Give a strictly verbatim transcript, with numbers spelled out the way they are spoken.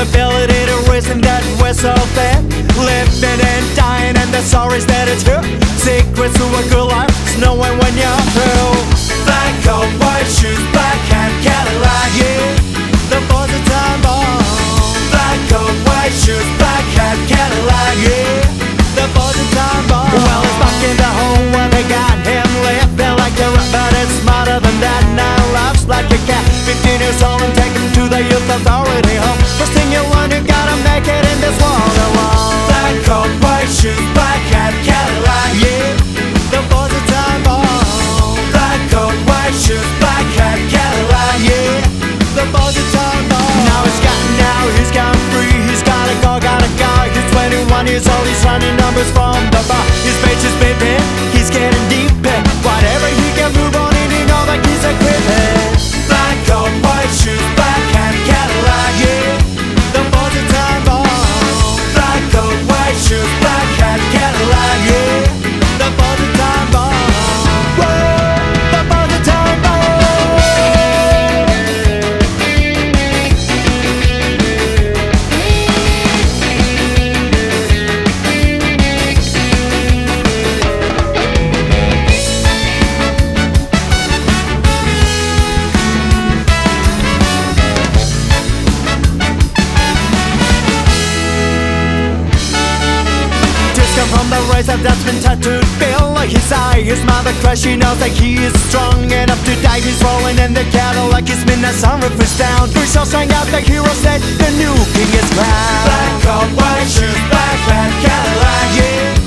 ability to reason that we're so thin, living and dying and the stories that it's true. Secrets to a good life, it's knowing when you're through. Black coat, white shoes, black hat, Cadillac, yeah, the boys are time bomb. Black coat, white shoes, black hat, Cadillac, yeah, the boys are time bomb. Well, it's back in the home where they got him living like a rat, but it's smarter than that. Now loves like a cat, fifteen years old and take him to the youth authority home. First thing you learn, you gotta make it in this world alone. Black coat, white shoes, black hat, Cadillac, yeah, the boys are time bomb. Black coat, white shoes, black hat, Cadillac, yeah, the boys are time bomb. Now he's got, now he's got free, he's got a car, got a car. He's twenty-one years old, he's running numbers from the bar. His page is beeping, he's getting deep in. Whatever he can move on in, you know that he's a critic. Black coat, white shoes, black hat, Cadillac, yeah, the boys are time bomb. Black coat, white shoes, black hat, Cadillac, yeah, the boys are time bomb. Whoa, the boys are time bomb. Come from the razor that's been tattooed, feel like his eye. His mother cries, she knows that he is strong enough to die. He's rolling in the Cadillac, he's been a sunroof is down. Three shots sang out, the hero said the new king is crowned. Black coat, white shoes, black hat, Cadillac, yeah,